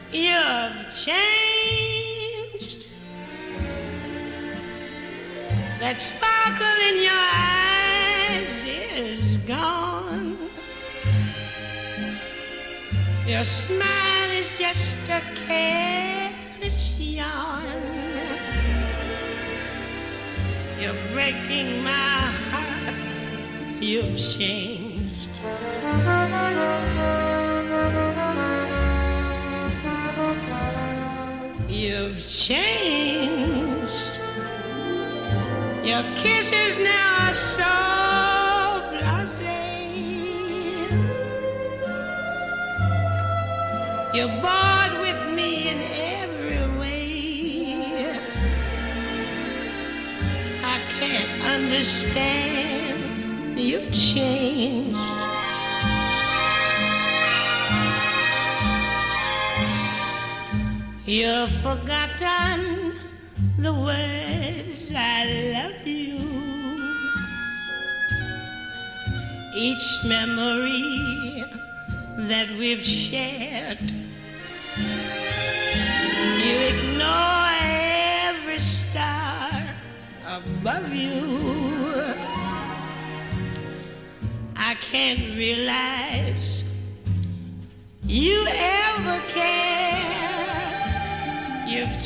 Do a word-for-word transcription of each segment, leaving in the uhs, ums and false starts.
You've changed. That sparkle in your eyes is gone. Your smile is just a careless yawn. You're breaking my heart. You've changed. You've changed. Your kisses now are so blasé. You're bored with me in every way. I can't understand. You've changed. You've forgotten the words I love you. Each memory that we've shared. You ignore every star above you. I can't realize you ever cared. You've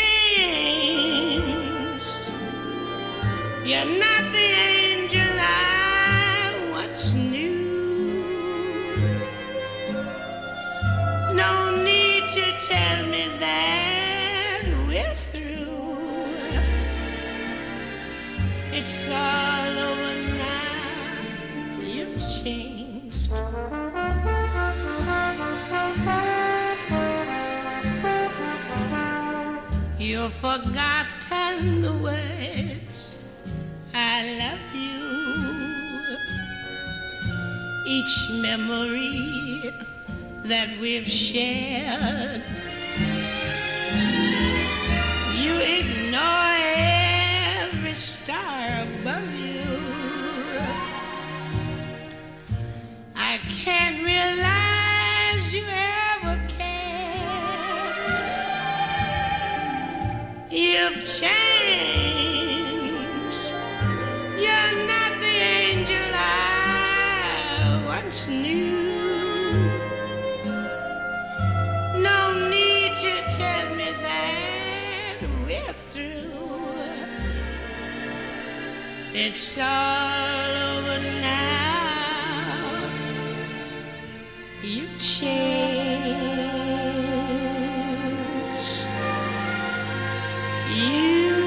changed. You're not the angel I once knew. No need to tell me that we're through. It's all over now. You've changed. You've forgotten the words I love you. Each memory that we've shared. You ignore every star above you. I can't realize you ever cared. You've changed. You're not the angel I once knew. No need to tell me that we're through. It's all over now. You've changed. You